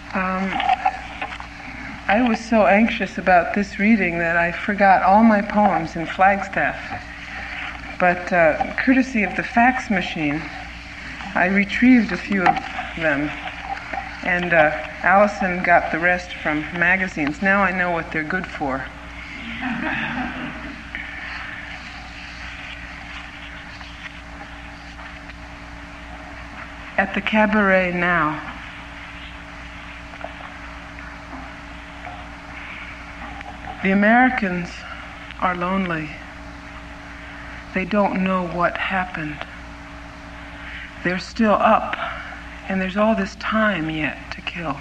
I was so anxious about this reading that I forgot all my poems in Flagstaff. But courtesy of the fax machine, I retrieved a few of them, and Allison got the rest from magazines. Now I know what they're good for. At the cabaret now. The Americans are lonely. They don't know what happened. They're still up, and there's all this time yet to kill.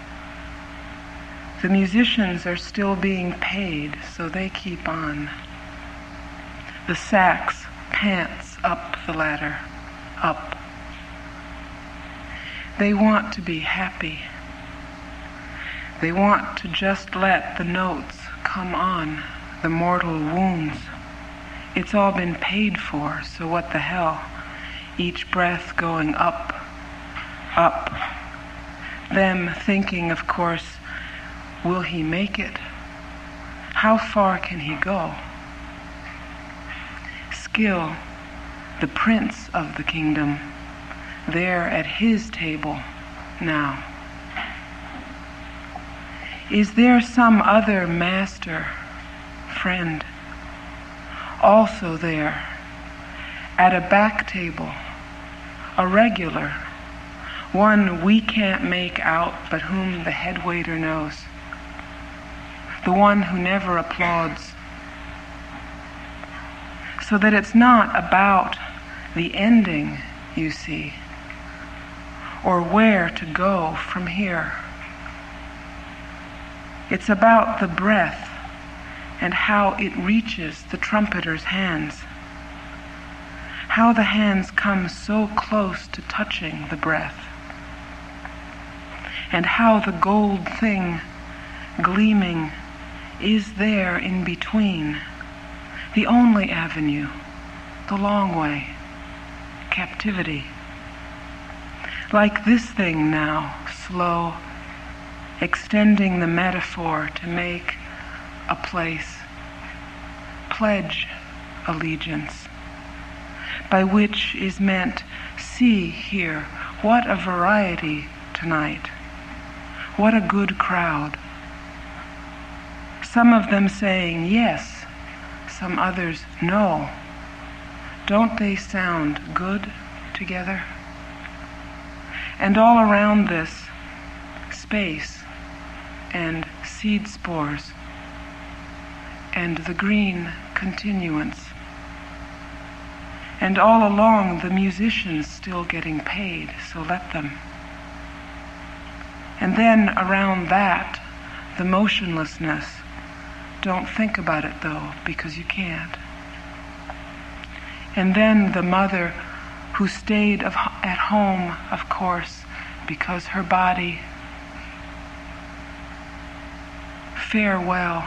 The musicians are still being paid, so they keep on. The sax pants up the ladder, up. They want to be happy. They want to just let the notes come on, the mortal wounds. It's all been paid for, so what the hell? Each breath going up, up. Them thinking, of course, will he make it? How far can he go? Skill, the prince of the kingdom, there at his table now. Is there some other master, friend, also there, at a back table, a regular, one we can't make out but whom the head waiter knows, the one who never applauds, so that it's not about the ending, you see, or where to go from here. It's about the breath and how it reaches the trumpeter's hands. How the hands come so close to touching the breath. And how the gold thing gleaming is there in between. The only avenue, the long way, captivity. Like this thing now, slow, extending the metaphor to make a place, pledge allegiance, by which is meant, see here, what a variety tonight, what a good crowd. Some of them saying yes, some others no. Don't they sound good together? And all around this, space, and seed spores, and the green continuance. And all along the musicians still getting paid, so let them. And then around that, the motionlessness. Don't think about it though, because you can't. And then the mother who stayed at home, of course, because her body. Farewell,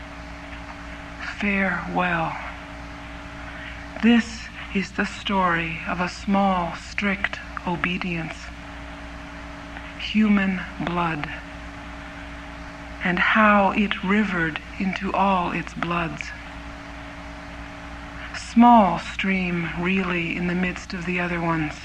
farewell. This is the story of a small, strict obedience, human blood, and how it rivered into all its bloods. Small stream, really, in the midst of the other ones.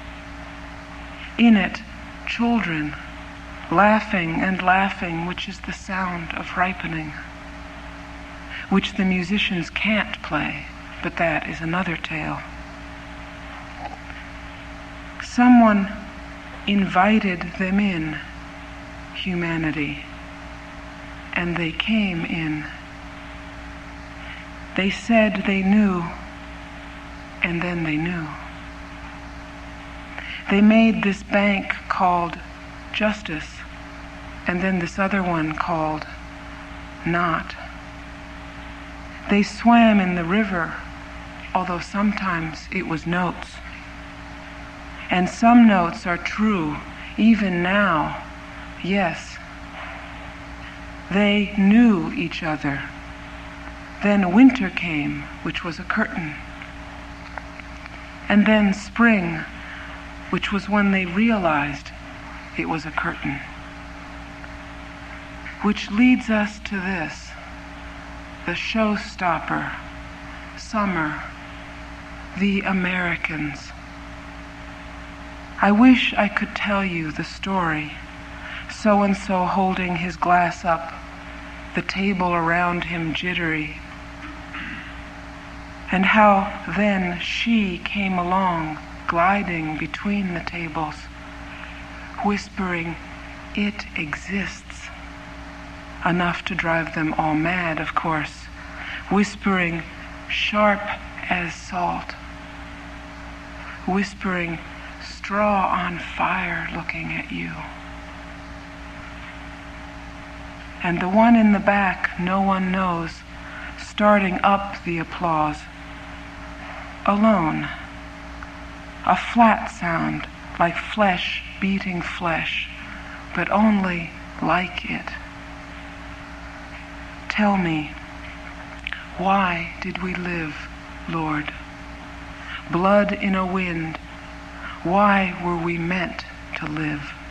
In it, children, laughing and laughing, which is the sound of ripening, which the musicians can't play, but that is another tale. Someone invited them in, humanity, and they came in. They said they knew, and then they knew. They made this bank called justice, and then this other one called not. They swam in the river, although sometimes it was notes. And some notes are true, even now, yes. They knew each other. Then winter came, which was a curtain. And then spring, which was when they realized it was a curtain. which leads us to this, the showstopper, summer, the Americans. I wish I could tell you the story, so-and-so holding his glass up, the table around him jittery, and how then she came along, gliding between the tables, whispering, "It exists," enough to drive them all mad, of course, whispering, "Sharp as salt," whispering, "Straw on fire looking at you." And the one in the back no one knows, starting up the applause, alone, a flat sound like flesh beating flesh, but only like it. Tell me, why did we live, Lord? Blood in a wind, why were we meant to live?